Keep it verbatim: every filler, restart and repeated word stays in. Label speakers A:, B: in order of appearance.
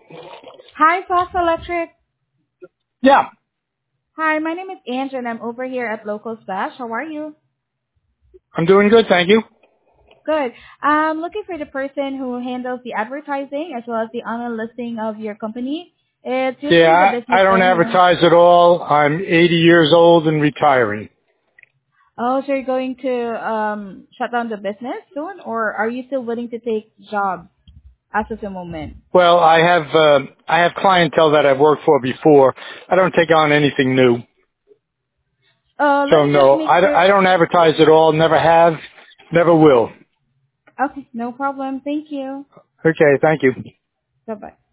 A: Hi, Fox Electric.
B: Yeah,
A: Hi, my name is Andrew, and I'm over here at Local Splash. How are you?
B: I'm doing good, thank you.
A: Good. I'm looking for the person who handles the advertising as well as the online listing of your company. It's usually the
B: Yeah, I,
A: business
B: I don't
A: owner.
B: advertise at all. I'm eighty years old and retiring.
A: Oh, so you're going to um, shut down the business soon, or are you still willing to take jobs as of the moment?
B: Well, I have uh, I have clientele that I've worked for before. I don't take on anything new.
A: Uh, let
B: So
A: me just
B: no,
A: make
B: I, don't-
A: sure.
B: I don't advertise at all. Never have, never will.
A: Okay, no problem. Thank you.
B: Okay, thank you.
A: Bye bye.